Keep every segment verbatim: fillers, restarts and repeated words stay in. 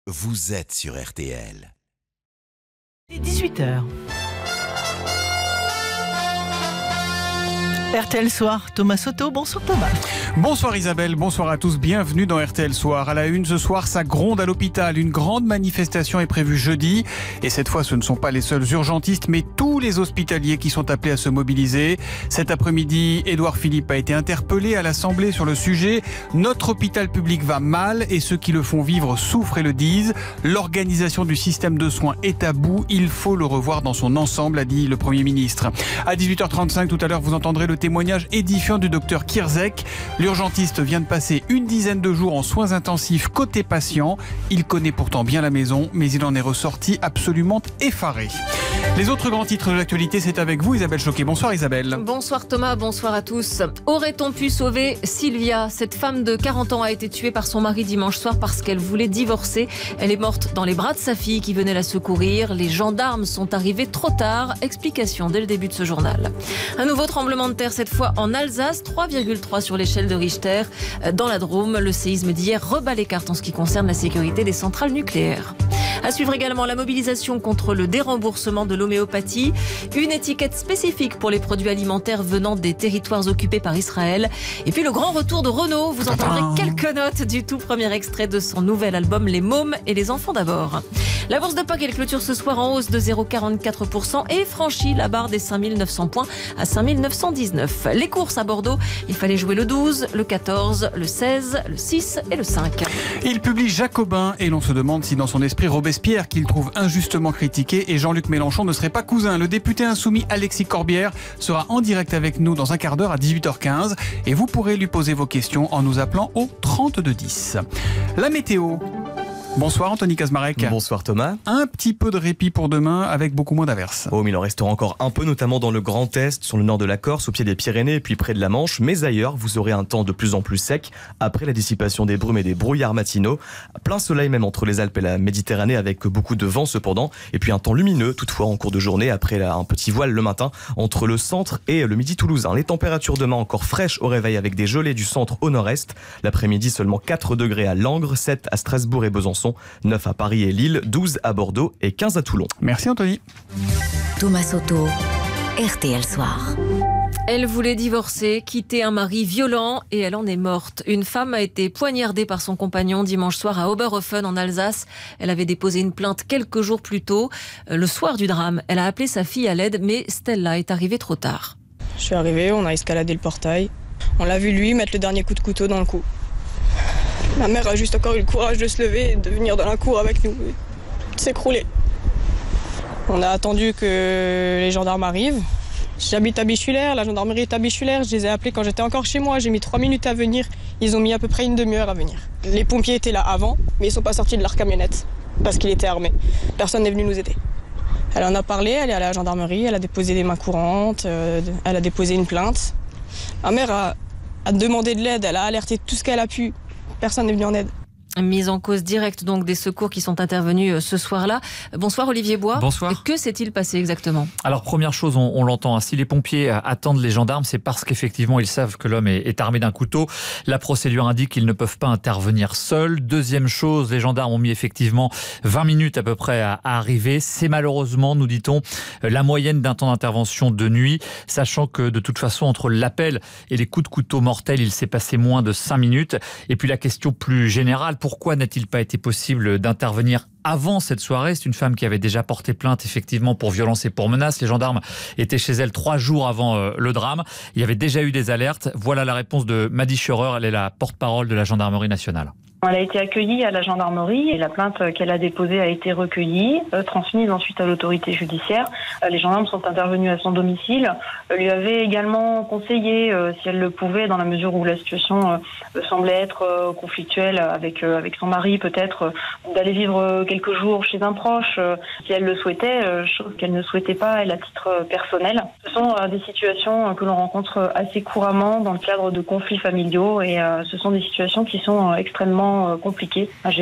vous êtes sur R T L. Il est dix-huit heures. R T L Soir, Thomas Soto. Bonsoir Thomas. Bonsoir Isabelle, bonsoir à tous, bienvenue dans R T L Soir. À la une ce soir, ça gronde à l'hôpital. Une grande manifestation est prévue jeudi. Et cette fois, ce ne sont pas les seuls urgentistes, mais tous les hospitaliers qui sont appelés à se mobiliser. Cet après-midi, Édouard Philippe a été interpellé à l'Assemblée sur le sujet. Notre hôpital public va mal et ceux qui le font vivre souffrent et le disent. L'organisation du système de soins est à bout. Il faut le revoir dans son ensemble, a dit le Premier ministre. À dix-huit heures trente-cinq, tout à l'heure, vous entendrez le témoignage édifiant du docteur Kirzek. L'urgentiste vient de passer une dizaine de jours en soins intensifs côté patient. Il connaît pourtant bien la maison, mais il en est ressorti absolument effaré. Les autres grands titres de l'actualité, c'est avec vous Isabelle Choquet. Bonsoir Isabelle. Bonsoir Thomas, bonsoir à tous. Aurait-on pu sauver Sylvia ? Cette femme de quarante ans a été tuée par son mari dimanche soir parce qu'elle voulait divorcer. Elle est morte dans les bras de sa fille qui venait la secourir. Les gendarmes sont arrivés trop tard. Explication dès le début de ce journal. Un nouveau tremblement de terre, cette fois en Alsace, trois virgule trois sur l'échelle de Richter. Dans la Drôme, le séisme d'hier rebat les cartes en ce qui concerne la sécurité des centrales nucléaires. À suivre également la mobilisation contre le déremboursement de l'homéopathie, une étiquette spécifique pour les produits alimentaires venant des territoires occupés par Israël. Et puis le grand retour de Renaud. Vous entendrez quelques notes du tout premier extrait de son nouvel album Les Mômes et les enfants d'abord. La bourse de Pâques, elle clôture ce soir en hausse de zéro virgule quarante-quatre pour cent et franchit la barre des cinq mille neuf cents points à cinq mille neuf cent dix-neuf. Les courses à Bordeaux, il fallait jouer le douze, le quatorze, le seize, le six et le cinq. Il publie Jacobin et l'on se demande si dans son esprit Robespierre, qu'il trouve injustement critiqué, et Jean-Luc Mélenchon ne serait pas cousin. Le député insoumis Alexis Corbière sera en direct avec nous dans un quart d'heure à dix-huit heures quinze et vous pourrez lui poser vos questions en nous appelant au trente-deux dix. La météo. Bonsoir Anthony Kazmarek. Bonsoir Thomas. Un petit peu de répit pour demain avec beaucoup moins d'averses. Oh mais il en restera encore un peu, notamment dans le Grand Est, sur le nord de la Corse, au pied des Pyrénées et puis près de la Manche. Mais ailleurs, vous aurez un temps de plus en plus sec après la dissipation des brumes et des brouillards matinaux. Plein soleil même entre les Alpes et la Méditerranée avec beaucoup de vent cependant. Et puis un temps lumineux toutefois en cours de journée après un petit voile le matin entre le centre et le midi toulousain. Les températures demain encore fraîches au réveil avec des gelées du centre au nord-est. L'après-midi seulement quatre degrés à Langres, sept à Strasbourg et Besançon, neuf à Paris et Lille, douze à Bordeaux et quinze à Toulon. Merci Anthony. Thomas Soto, R T L Soir. Elle voulait divorcer, quitter un mari violent et elle en est morte. Une femme a été poignardée par son compagnon dimanche soir à Oberhofen en Alsace. Elle avait déposé une plainte quelques jours plus tôt. Le soir du drame, elle a appelé sa fille à l'aide, mais Stella est arrivée trop tard. Je suis arrivée, on a escaladé le portail. On l'a vu lui mettre le dernier coup de couteau dans le cou. Ma mère a juste encore eu le courage de se lever et de venir dans la cour avec nous, de s'écrouler. On a attendu que les gendarmes arrivent. J'habite à Bichulaire, la gendarmerie est à Bichulaire. Je les ai appelés quand j'étais encore chez moi. J'ai mis trois minutes à venir. Ils ont mis à peu près une demi-heure à venir. Les pompiers étaient là avant, mais ils ne sont pas sortis de leur camionnette parce qu'ils étaient armés. Personne n'est venu nous aider. Elle en a parlé, elle est allée à la gendarmerie, elle a déposé des mains courantes, euh, elle a déposé une plainte. Ma mère a, a demandé de l'aide, elle a alerté tout ce qu'elle a pu. Personne n'est venu en aide. Mise en cause directe donc des secours qui sont intervenus ce soir-là. Bonsoir Olivier Bois. Bonsoir. Que s'est-il passé exactement ? Alors première chose, on, on l'entend, hein, si les pompiers attendent les gendarmes, c'est parce qu'effectivement ils savent que l'homme est, est armé d'un couteau. La procédure indique qu'ils ne peuvent pas intervenir seuls. Deuxième chose, les gendarmes ont mis effectivement vingt minutes à peu près à, à arriver. C'est malheureusement, nous dit-on, la moyenne d'un temps d'intervention de nuit, sachant que de toute façon entre l'appel et les coups de couteau mortels, il s'est passé moins de cinq minutes. Et puis la question plus générale, pourquoi n'a-t-il pas été possible d'intervenir avant cette soirée ? C'est une femme qui avait déjà porté plainte effectivement pour violence et pour menace. Les gendarmes étaient chez elle trois jours avant euh, le drame. Il y avait déjà eu des alertes. Voilà la réponse de Madi Scheurer. Elle est la porte-parole de la gendarmerie nationale. Elle a été accueillie à la gendarmerie et la plainte qu'elle a déposée a été recueillie, euh, transmise ensuite à l'autorité judiciaire. Euh, les gendarmes sont intervenus à son domicile, euh, lui avaient également conseillé, euh, si elle le pouvait, dans la mesure où la situation euh, semblait être euh, conflictuelle avec euh, avec son mari, peut-être euh, d'aller vivre euh, quelques jours chez un proche, euh, si elle le souhaitait, euh, chose qu'elle ne souhaitait pas, elle, à titre euh, personnel. Ce sont euh, des situations euh, que l'on rencontre assez couramment dans le cadre de conflits familiaux et euh, ce sont des situations qui sont euh, extrêmement compliqué à gérer.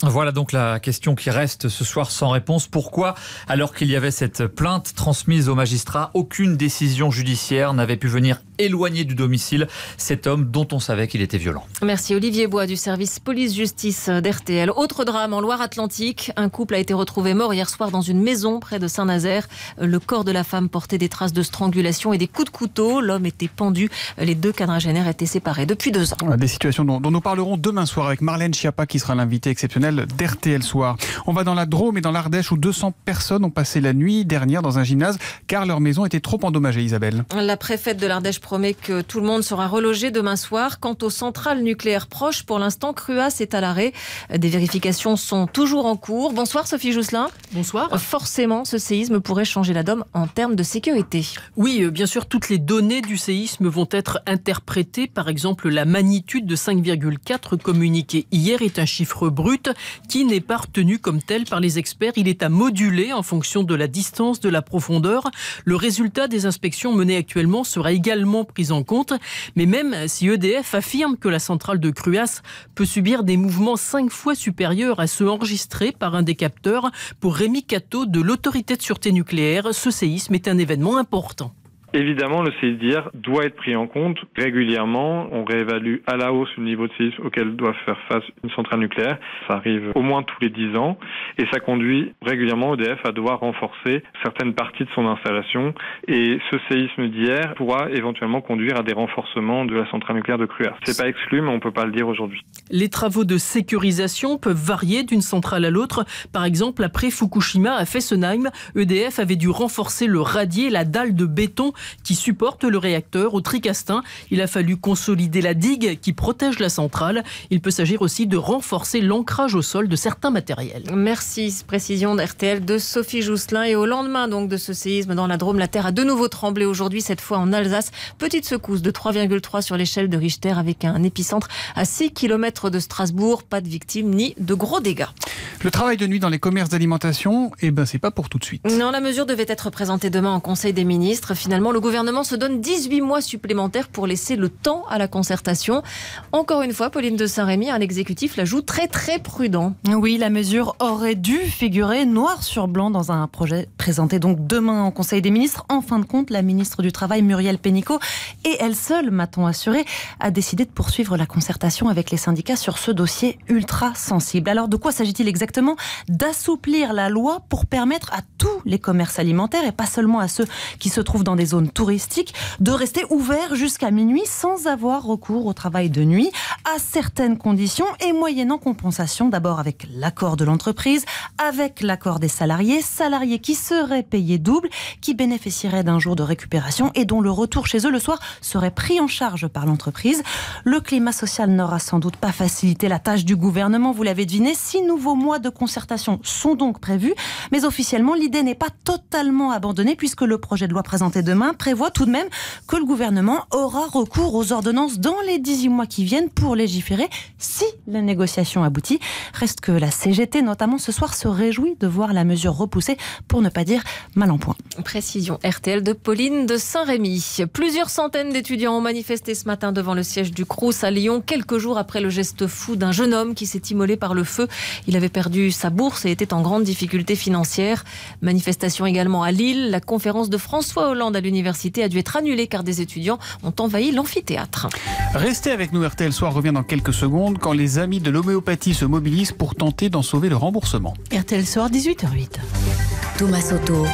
Voilà donc la question qui reste ce soir sans réponse. Pourquoi, alors qu'il y avait cette plainte transmise au magistrat, aucune décision judiciaire n'avait pu venir éloigner du domicile cet homme dont on savait qu'il était violent? Merci Olivier Bois du service police-justice d'R T L. Autre drame en Loire-Atlantique. Un couple a été retrouvé mort hier soir dans une maison près de Saint-Nazaire. Le corps de la femme portait des traces de strangulation et des coups de couteau. L'homme était pendu. Les deux quadragénaires étaient séparés depuis deux ans. Des situations dont, dont nous parlerons demain soir avec Marlène Schiappa qui sera l'invitée exceptionnelle d'R T L Soir. On va dans la Drôme et dans l'Ardèche où deux cents personnes ont passé la nuit dernière dans un gymnase car leur maison était trop endommagée, Isabelle. La préfète de l'Ardèche promet que tout le monde sera relogé demain soir. Quant aux centrales nucléaires proches, pour l'instant, Cruas est à l'arrêt. Des vérifications sont toujours en cours. Bonsoir Sophie Jousselin. Bonsoir. Forcément, ce séisme pourrait changer la donne en termes de sécurité. Oui, bien sûr, toutes les données du séisme vont être interprétées. Par exemple, la magnitude de cinq virgule quatre communiquée hier est un chiffre brut qui n'est pas retenu comme tel par les experts. Il est à moduler en fonction de la distance, de la profondeur. Le résultat des inspections menées actuellement sera également pris en compte. Mais même si E D F affirme que la centrale de Cruas peut subir des mouvements cinq fois supérieurs à ceux enregistrés par un des capteurs, pour Rémi Cateau de l'autorité de sûreté nucléaire, ce séisme est un événement important. Évidemment, le C I D R doit être pris en compte régulièrement. On réévalue à la hausse le niveau de séisme auquel doit faire face une centrale nucléaire. Ça arrive au moins tous les dix ans et ça conduit régulièrement E D F à devoir renforcer certaines parties de son installation. Et ce séisme d'hier pourra éventuellement conduire à des renforcements de la centrale nucléaire de Cruas. C'est pas exclu, mais on peut pas le dire aujourd'hui. Les travaux de sécurisation peuvent varier d'une centrale à l'autre. Par exemple, après Fukushima à Fessenheim, E D F avait dû renforcer le radier, la dalle de béton qui supporte le réacteur. Au Tricastin, il a fallu consolider la digue qui protège la centrale. Il peut s'agir aussi de renforcer l'ancrage au sol de certains matériels. Merci. Précision d'R T L de Sophie Jousselin. Et au lendemain donc de ce séisme dans la Drôme, la terre a de nouveau tremblé aujourd'hui, cette fois en Alsace. Petite secousse de trois virgule trois sur l'échelle de Richter avec un épicentre à six kilomètres de Strasbourg. Pas de victimes ni de gros dégâts. Le travail de nuit dans les commerces d'alimentation, eh ben, c'est pas pour tout de suite. Non, la mesure devait être présentée demain en Conseil des ministres. Finalement, le gouvernement se donne dix-huit mois supplémentaires pour laisser le temps à la concertation. Encore une fois, Pauline de Saint-Rémy, un exécutif la joue très très prudent. Oui, la mesure aurait dû figurer noir sur blanc dans un projet présenté donc demain en Conseil des ministres. En fin de compte, la ministre du Travail, Muriel Pénicaud, et elle seule, m'a-t-on assuré, a décidé de poursuivre la concertation avec les syndicats sur ce dossier ultra sensible. Alors, de quoi s'agit-il exactement? D'assouplir la loi pour permettre à tous les commerces alimentaires, et pas seulement à ceux qui se trouvent dans des zones touristiques, de rester ouverts jusqu'à minuit sans avoir recours au travail de nuit, à certaines conditions et moyennant compensation, d'abord avec l'accord de l'entreprise, avec l'accord des salariés, salariés qui seraient payés double, qui bénéficieraient d'un jour de récupération et dont le retour chez eux le soir serait pris en charge par l'entreprise. Le climat social n'aura sans doute pas facilité la tâche du gouvernement, vous l'avez deviné. Six nouveaux mois de concertation sont donc prévus, mais officiellement l'idée n'est pas totalement abandonnée puisque le projet de loi présenté demain prévoit tout de même que le gouvernement aura recours aux ordonnances dans les dix-huit mois qui viennent pour légiférer si la négociation aboutit. Reste que la C G T, notamment ce soir, se réjouit de voir la mesure repoussée, pour ne pas dire mal en point. Précision R T L de Pauline de Saint-Rémy. Plusieurs centaines d'étudiants ont manifesté ce matin devant le siège du Crous à Lyon, quelques jours après le geste fou d'un jeune homme qui s'est immolé par le feu. Il avait perdu sa bourse et était en grande difficulté financière. Manifestation également à Lille. La conférence de François Hollande à l'université a dû être annulée car des étudiants ont envahi l'amphithéâtre. Restez avec nous, R T L Soir revient dans quelques secondes quand les amis de l'homéopathie se mobilisent pour tenter d'en sauver le remboursement. R T L Soir, dix-huit heures huit. Thomas Soto,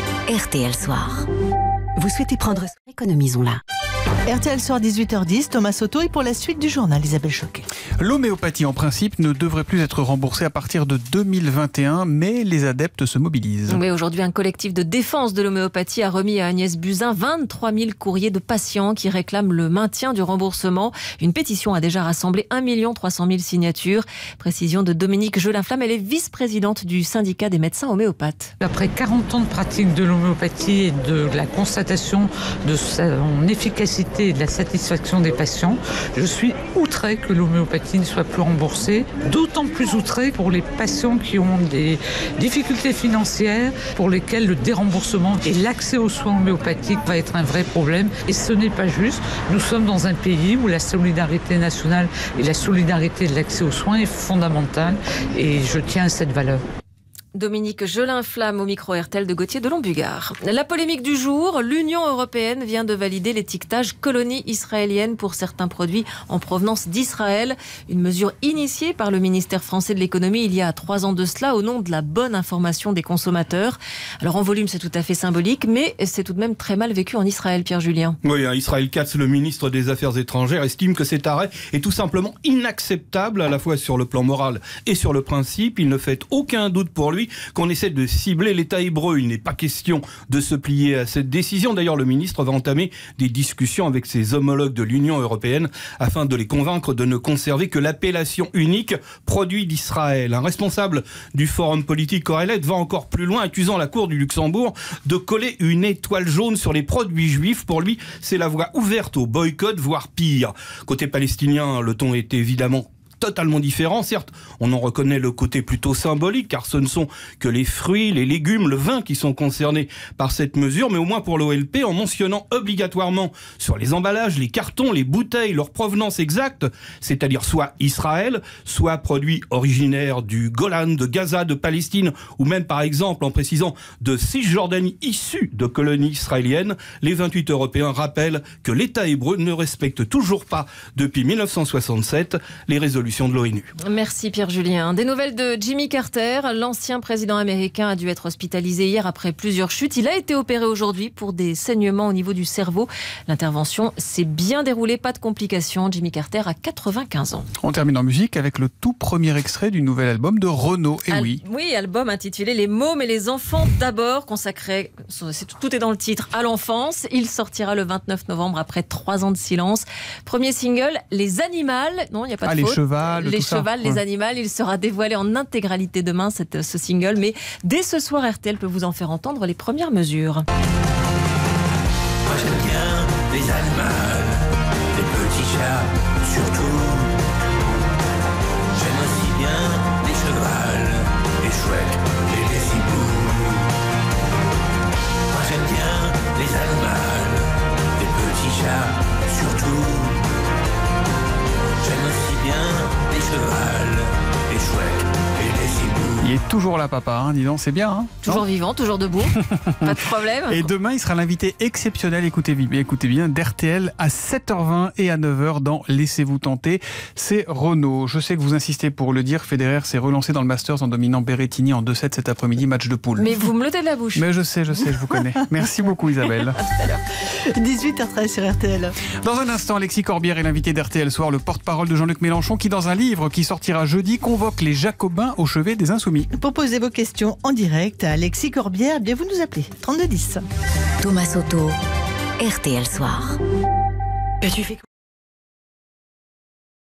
R T L Soir. Vous souhaitez prendre... Économisons-la. R T L Soir, dix-huit heures dix, Thomas Soto, et pour la suite du journal, Isabelle Choquet. L'homéopathie, en principe, ne devrait plus être remboursée à partir de deux mille vingt et un, mais les adeptes se mobilisent. Oui, aujourd'hui, un collectif de défense de l'homéopathie a remis à Agnès Buzyn vingt-trois mille courriers de patients qui réclament le maintien du remboursement. Une pétition a déjà rassemblé un million trois cent mille signatures. Précision de Dominique Gelinflamme, elle est vice-présidente du syndicat des médecins homéopathes. Après quarante ans de pratique de l'homéopathie et de la constatation de son efficacité l'efficacité et de la satisfaction des patients. Je suis outré que l'homéopathie ne soit plus remboursée, d'autant plus outré pour les patients qui ont des difficultés financières, pour lesquels le déremboursement et l'accès aux soins homéopathiques va être un vrai problème. Et ce n'est pas juste. Nous sommes dans un pays où la solidarité nationale et la solidarité de l'accès aux soins est fondamentale et je tiens à cette valeur. Dominique Gelin-Flamme au micro R T L de Gauthier de Lombugard. La polémique du jour, l'Union europééenne vient de valider l'étiquetage colonie israélienne pour certains produits en provenance d'Israël. Une mesure initiée par le ministère français de l'économie il y a trois ans de cela au nom de la bonne information des consommateurs. Alors en volume c'est tout à fait symbolique, mais c'est tout de même très mal vécu en Israël, Pierre Julien. Oui, Israël Katz, le ministre des Affaires étrangères, estime que cet arrêt est tout simplement inacceptable à la fois sur le plan moral et sur le principe. Il ne fait aucun doute pour lui qu'on essaie de cibler l'État hébreu. Il n'est pas question de se plier à cette décision. D'ailleurs, le ministre va entamer des discussions avec ses homologues de l'Union européenne afin de les convaincre de ne conserver que l'appellation unique produit d'Israël. Un responsable du Forum politique Corrélette va encore plus loin, accusant la Cour du Luxembourg de coller une étoile jaune sur les produits juifs. Pour lui, c'est la voie ouverte au boycott, voire pire. Côté palestinien, le ton est évidemment totalement différent. Certes, on en reconnaît le côté plutôt symbolique, car ce ne sont que les fruits, les légumes, le vin qui sont concernés par cette mesure, mais au moins pour l'O L P, en mentionnant obligatoirement sur les emballages, les cartons, les bouteilles, leur provenance exacte, c'est-à-dire soit Israël, soit produits originaires du Golan, de Gaza, de Palestine, ou même par exemple en précisant de Cisjordanie issus de colonies israéliennes, les vingt-huit Européens rappellent que l'État hébreu ne respecte toujours pas, depuis mille neuf cent soixante-sept, les résolutions de l'ONU. Merci Pierre Julien. Des nouvelles de Jimmy Carter. L'ancien président américain a dû être hospitalisé hier après plusieurs chutes. Il a été opéré aujourd'hui pour des saignements au niveau du cerveau. L'intervention s'est bien déroulée, pas de complications. Jimmy Carter a quatre-vingt-quinze ans. On termine en musique avec le tout premier extrait du nouvel album de Renaud. Et Al- oui. Oui, album intitulé Les mômes et les enfants d'abord, consacré, c'est, tout est dans le titre, à l'enfance. Il sortira le vingt-neuf novembre après trois ans de silence. Premier single, Les Animals. Non, il n'y a pas de ah, faute. Les chevals, les tout chevals, ça. les ouais. animaux, il sera dévoilé en intégralité demain, cette, ce single. Mais dès ce soir, R T L peut vous en faire entendre les premières mesures. Moi j'aime bien les animaux, les petits chats surtout. J'aime aussi bien les chevals, les chouettes et les hiboux. Moi j'aime bien les animaux, les petits chats surtout. J'aime aussi bien les chevals, les chouettes et les hiboux. Il est toujours là, papa, hein, dis donc, c'est bien. Hein, toujours non vivant, toujours debout, pas de problème. Et demain, il sera l'invité exceptionnel, écoutez, écoutez bien, d'R T L à sept heures vingt et à neuf heures dans Laissez-vous tenter. C'est Renaud. Je sais que vous insistez pour le dire, Federer s'est relancé dans le Masters en dominant Berrettini en deux sept cet après-midi, match de poule. Mais vous me l'ôtez de la bouche. Mais je sais, je sais, je vous connais. Merci beaucoup Isabelle. À tout à l'heure. dix-huit heures treize sur R T L. Dans un instant, Alexis Corbière est l'invité d'R T L Soir, le porte-parole de Jean-Luc Mélenchon, qui dans un livre qui sortira jeudi convoque les Jacobins au chevet des Insoumis. Pour poser vos questions en direct à Alexis Corbière, bien vous nous appelez trente-deux dix. Thomas Soto, R T L Soir. Tu fais